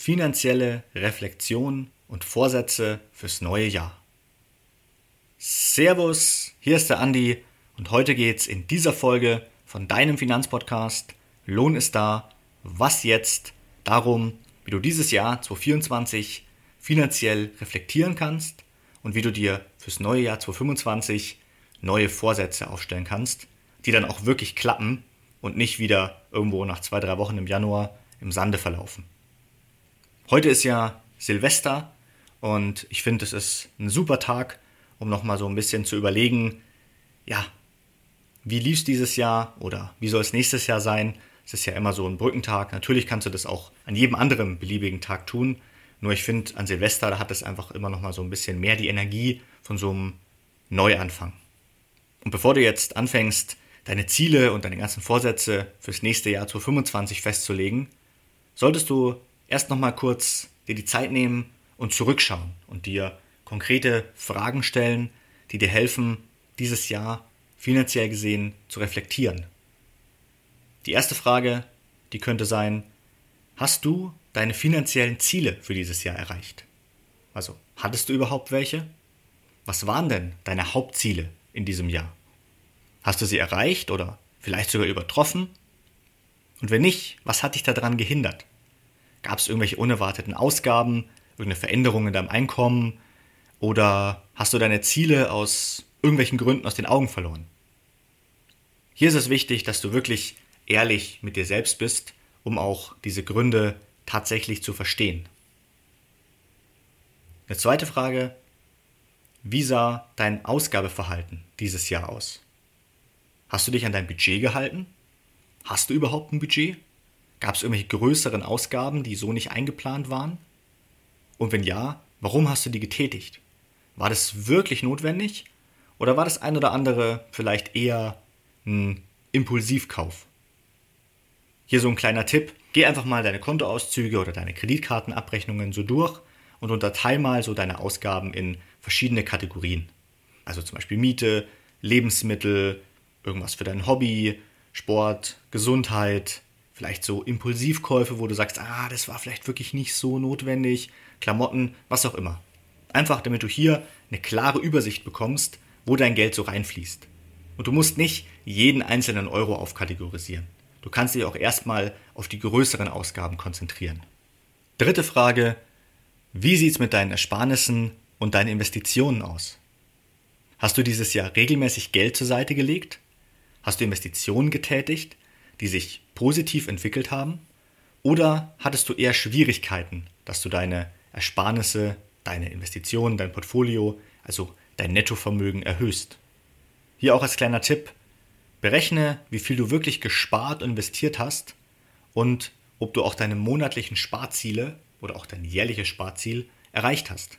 finanzielle Reflexion und Vorsätze fürs neue Jahr. Servus, hier ist der Andi und heute geht's in dieser Folge von deinem Finanzpodcast Lohn ist da, was jetzt? Darum, wie du dieses Jahr 2024 finanziell reflektieren kannst und wie du dir fürs neue Jahr 2025 neue Vorsätze aufstellen kannst, die dann auch wirklich klappen und nicht wieder irgendwo nach 2-3 Wochen im Januar im Sande verlaufen. Heute ist ja Silvester und ich finde, es ist ein super Tag, um nochmal so ein bisschen zu überlegen, wie lief es dieses Jahr oder wie soll es nächstes Jahr sein? Es ist ja immer so ein Brückentag. Natürlich kannst du das auch an jedem anderen beliebigen Tag tun. Nur ich finde, an Silvester, da hat es einfach immer nochmal so ein bisschen mehr die Energie von so einem Neuanfang. Und bevor du jetzt anfängst, deine Ziele und deine ganzen Vorsätze fürs nächste Jahr 2025 festzulegen, solltest du erst nochmal kurz dir die Zeit nehmen und zurückschauen und dir konkrete Fragen stellen, die dir helfen, dieses Jahr finanziell gesehen zu reflektieren. Die erste Frage, die könnte sein: Hast du deine finanziellen Ziele für dieses Jahr erreicht? Also, hattest du überhaupt welche? Was waren denn deine Hauptziele in diesem Jahr? Hast du sie erreicht oder vielleicht sogar übertroffen? Und wenn nicht, was hat dich daran gehindert? Gab es irgendwelche unerwarteten Ausgaben, irgendeine Veränderung in deinem Einkommen oder hast du deine Ziele aus irgendwelchen Gründen aus den Augen verloren? Hier ist es wichtig, dass du wirklich ehrlich mit dir selbst bist, um auch diese Gründe tatsächlich zu verstehen. Eine zweite Frage: Wie sah dein Ausgabeverhalten dieses Jahr aus? Hast du dich an dein Budget gehalten? Hast du überhaupt ein Budget? Gab es irgendwelche größeren Ausgaben, die so nicht eingeplant waren? Und wenn ja, warum hast du die getätigt? War das wirklich notwendig? Oder war das ein oder andere vielleicht eher ein Impulsivkauf? Hier so ein kleiner Tipp: Geh einfach mal deine Kontoauszüge oder deine Kreditkartenabrechnungen so durch und unterteil mal so deine Ausgaben in verschiedene Kategorien. Also zum Beispiel Miete, Lebensmittel, irgendwas für dein Hobby, Sport, Gesundheit, vielleicht so Impulsivkäufe, wo du sagst, das war vielleicht wirklich nicht so notwendig, Klamotten, was auch immer. Einfach, damit du hier eine klare Übersicht bekommst, wo dein Geld so reinfließt. Und du musst nicht jeden einzelnen Euro aufkategorisieren. Du kannst dich auch erstmal auf die größeren Ausgaben konzentrieren. Dritte Frage: Wie sieht es mit deinen Ersparnissen und deinen Investitionen aus? Hast du dieses Jahr regelmäßig Geld zur Seite gelegt? Hast du Investitionen getätigt, die sich positiv entwickelt haben? Oder hattest du eher Schwierigkeiten, dass du deine Ersparnisse, deine Investitionen, dein Portfolio, also dein Nettovermögen erhöhst? Hier auch als kleiner Tipp: Berechne, wie viel du wirklich gespart und investiert hast und ob du auch deine monatlichen Sparziele oder auch dein jährliches Sparziel erreicht hast.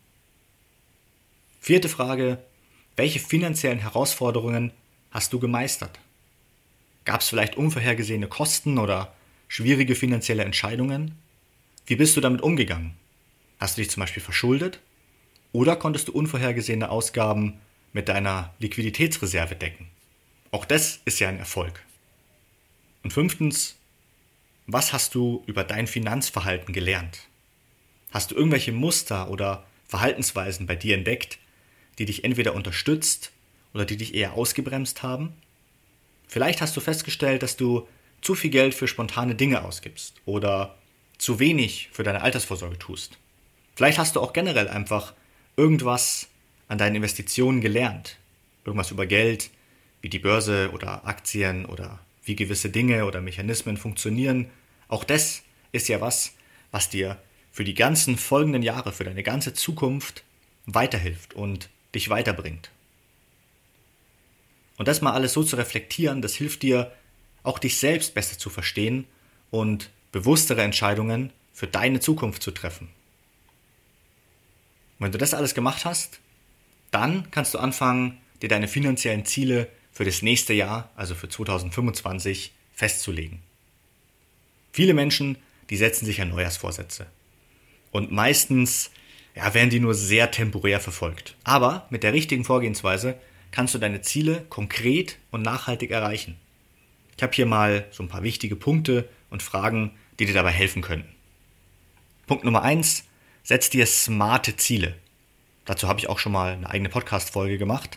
Vierte Frage: Welche finanziellen Herausforderungen hast du gemeistert? Gab es vielleicht unvorhergesehene Kosten oder schwierige finanzielle Entscheidungen? Wie bist du damit umgegangen? Hast du dich zum Beispiel verschuldet? Oder konntest du unvorhergesehene Ausgaben mit deiner Liquiditätsreserve decken? Auch das ist ja ein Erfolg. Und fünftens: Was hast du über dein Finanzverhalten gelernt? Hast du irgendwelche Muster oder Verhaltensweisen bei dir entdeckt, die dich entweder unterstützt oder die dich eher ausgebremst haben? Vielleicht hast du festgestellt, dass du zu viel Geld für spontane Dinge ausgibst oder zu wenig für deine Altersvorsorge tust. Vielleicht hast du auch generell einfach irgendwas an deinen Investitionen gelernt. Irgendwas über Geld, wie die Börse oder Aktien oder wie gewisse Dinge oder Mechanismen funktionieren. Auch das ist ja was dir für die ganzen folgenden Jahre, für deine ganze Zukunft weiterhilft und dich weiterbringt. Und das mal alles so zu reflektieren, das hilft dir, auch dich selbst besser zu verstehen und bewusstere Entscheidungen für deine Zukunft zu treffen. Und wenn du das alles gemacht hast, dann kannst du anfangen, dir deine finanziellen Ziele für das nächste Jahr, also für 2025, festzulegen. Viele Menschen, die setzen sich ja Neujahrsvorsätze. Und meistens werden die nur sehr temporär verfolgt. Aber mit der richtigen Vorgehensweise kannst du deine Ziele konkret und nachhaltig erreichen. Ich habe hier mal so ein paar wichtige Punkte und Fragen, die dir dabei helfen könnten. Punkt Nummer 1, setz dir smarte Ziele. Dazu habe ich auch schon mal eine eigene Podcast-Folge gemacht.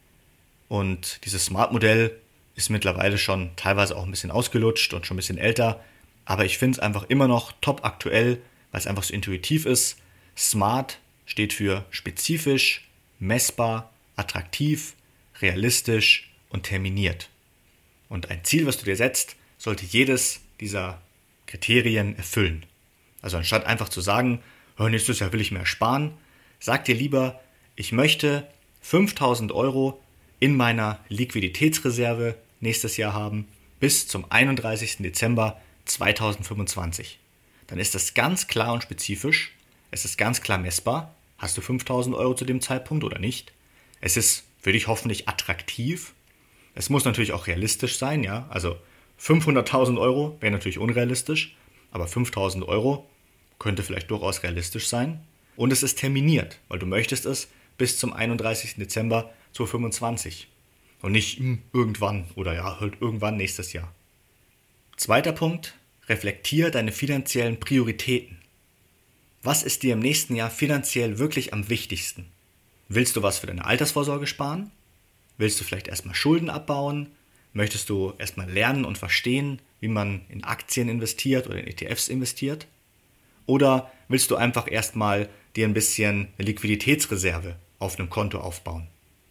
Und dieses Smart-Modell ist mittlerweile schon teilweise auch ein bisschen ausgelutscht und schon ein bisschen älter. Aber ich finde es einfach immer noch top aktuell, weil es einfach so intuitiv ist. Smart steht für spezifisch, messbar, attraktiv, realistisch und terminiert. Und ein Ziel, was du dir setzt, sollte jedes dieser Kriterien erfüllen. Also anstatt einfach zu sagen, nächstes Jahr will ich mehr sparen, sag dir lieber, ich möchte 5.000 Euro in meiner Liquiditätsreserve nächstes Jahr haben bis zum 31. Dezember 2025. Dann ist das ganz klar und spezifisch, es ist ganz klar messbar. Hast du 5.000 Euro zu dem Zeitpunkt oder nicht? Es ist für dich hoffentlich attraktiv. Es muss natürlich auch realistisch sein, ja. Also 500.000 Euro wäre natürlich unrealistisch, aber 5.000 Euro könnte vielleicht durchaus realistisch sein. Und es ist terminiert, weil du möchtest es bis zum 31. Dezember 2025 und nicht irgendwann oder ja, halt irgendwann nächstes Jahr. Zweiter Punkt, reflektiere deine finanziellen Prioritäten. Was ist dir im nächsten Jahr finanziell wirklich am wichtigsten? Willst du was für deine Altersvorsorge sparen? Willst du vielleicht erstmal Schulden abbauen? Möchtest du erstmal lernen und verstehen, wie man in Aktien investiert oder in ETFs investiert? Oder willst du einfach erstmal dir ein bisschen eine Liquiditätsreserve auf einem Konto aufbauen?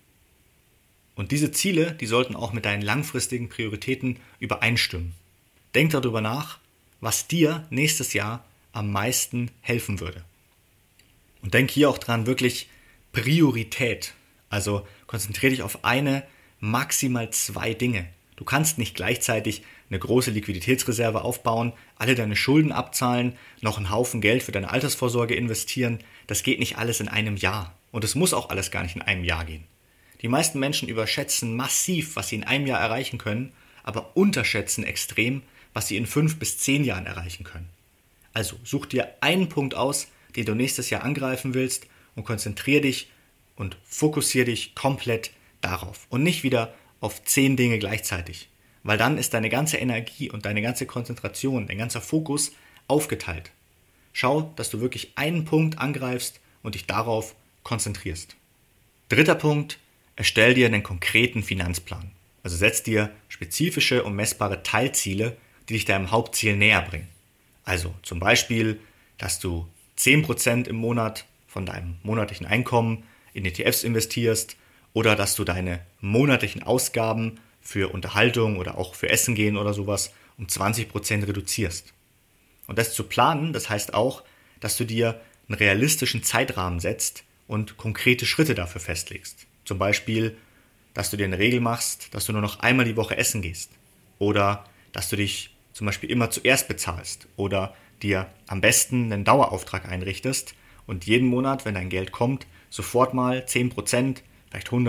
Und diese Ziele, die sollten auch mit deinen langfristigen Prioritäten übereinstimmen. Denk darüber nach, was dir nächstes Jahr am meisten helfen würde. Und denk hier auch dran, wirklich Priorität. Also konzentriere dich auf eine, maximal 2 Dinge. Du kannst nicht gleichzeitig eine große Liquiditätsreserve aufbauen, alle deine Schulden abzahlen, noch einen Haufen Geld für deine Altersvorsorge investieren. Das geht nicht alles in einem Jahr. Und es muss auch alles gar nicht in einem Jahr gehen. Die meisten Menschen überschätzen massiv, was sie in einem Jahr erreichen können, aber unterschätzen extrem, was sie in 5 bis 10 Jahren erreichen können. Also such dir einen Punkt aus, den du nächstes Jahr angreifen willst und konzentriere dich und fokussiere dich komplett darauf und nicht wieder auf 10 Dinge gleichzeitig, weil dann ist deine ganze Energie und deine ganze Konzentration, dein ganzer Fokus aufgeteilt. Schau, dass du wirklich einen Punkt angreifst und dich darauf konzentrierst. Dritter Punkt, erstell dir einen konkreten Finanzplan. Also setz dir spezifische und messbare Teilziele, die dich deinem Hauptziel näher bringen. Also zum Beispiel, dass du 10% im Monat von deinem monatlichen Einkommen in ETFs investierst oder dass du deine monatlichen Ausgaben für Unterhaltung oder auch für Essen gehen oder sowas um 20% reduzierst. Und das zu planen, das heißt auch, dass du dir einen realistischen Zeitrahmen setzt und konkrete Schritte dafür festlegst. Zum Beispiel, dass du dir eine Regel machst, dass du nur noch einmal die Woche essen gehst oder dass du dich zum Beispiel immer zuerst bezahlst oder dir am besten einen Dauerauftrag einrichtest und jeden Monat, wenn dein Geld kommt, sofort mal 10%, vielleicht 100